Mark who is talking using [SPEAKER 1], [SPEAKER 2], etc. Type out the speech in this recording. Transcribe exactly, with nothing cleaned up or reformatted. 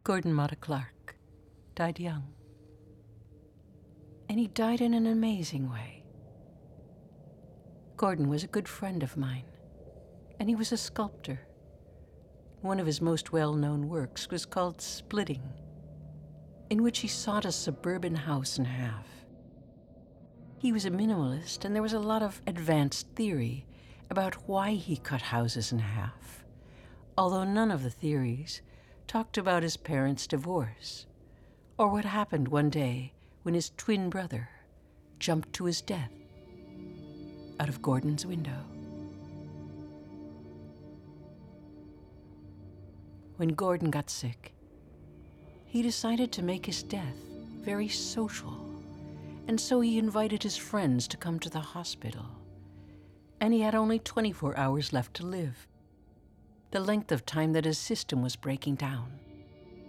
[SPEAKER 1] Gordon Motta Clark died young. And he died in an amazing way. Gordon was a good friend of mine, and he was a sculptor. One of his most well-known works was called Splitting, in which he sawed a suburban house in half. He was a minimalist, and there was a lot of advanced theory about why he cut houses in half, although none of the theories talked about his parents' divorce, or what happened one day when his twin brother jumped to his death out of Gordon's window. When Gordon got sick, he decided to make his death very social, and so he invited his friends to come to the hospital. And he had only twenty-four hours left to live, the length of time that his system was breaking down.